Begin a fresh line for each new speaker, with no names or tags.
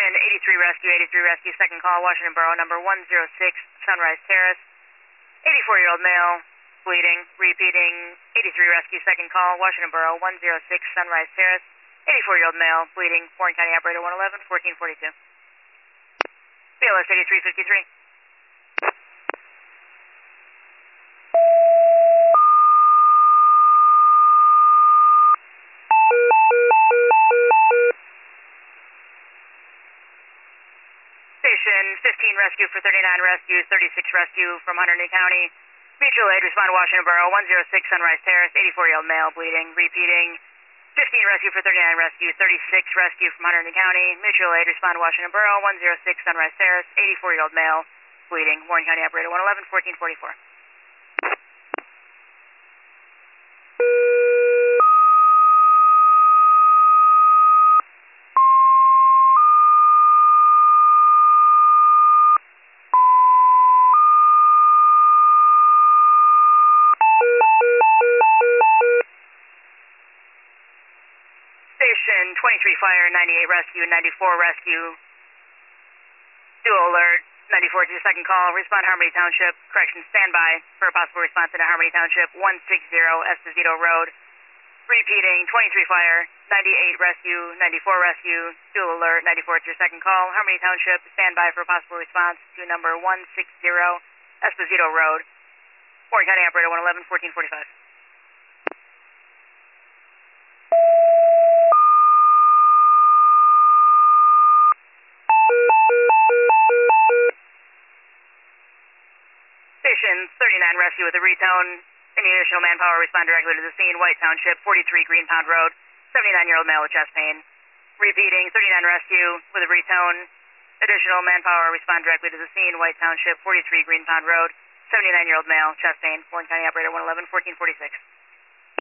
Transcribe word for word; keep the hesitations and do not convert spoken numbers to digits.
eighty-three Rescue, eighty-three Rescue, second call, Washington Borough, number one oh six, Sunrise Terrace. eighty-four-year-old male, bleeding, repeating, eighty-three Rescue, second call, Washington Borough, one oh six, Sunrise Terrace. eighty-four-year-old male, bleeding, Warren County Operator one eleven, fourteen forty-two. B L S eighty-three fifty-three. Station fifteen Rescue for thirty-nine Rescue, thirty-six Rescue from Hunterdon County. Mutual aid, respond to Washington Borough, one oh six Sunrise Terrace, eighty-four-year-old male, bleeding, repeating. fifteen Rescue for thirty-nine Rescue, thirty-six Rescue from Hunterdon County. Mutual aid, respond to Washington Borough, one oh six Sunrise Terrace, eighty-four-year-old male, bleeding, Warren County Operator one eleven, fourteen forty-four. Station twenty-three Fire, ninety-eight Rescue, ninety-four Rescue. Dual alert, ninety-four to your second call. Respond Harmony Township. Correction, standby for a possible response into Harmony Township, one sixty Esposito Road. Repeating, twenty-three Fire, ninety-eight Rescue, ninety-four Rescue. Dual alert, ninety-four to your second call. Harmony Township, standby for a possible response to number one sixty Esposito Road. Warren County Operator one eleven, fourteen forty-five. Station thirty-nine Rescue with a retone. Any additional manpower respond directly to the scene. White Township, forty-three Green Pound Road. seventy-nine-year-old male with chest pain. Repeating, thirty-nine Rescue with a retone. Additional manpower respond directly to the scene. White Township, forty-three Green Pound Road. seventy-nine-year-old male, chest pain. Warren County Operator one eleven, fourteen forty-six.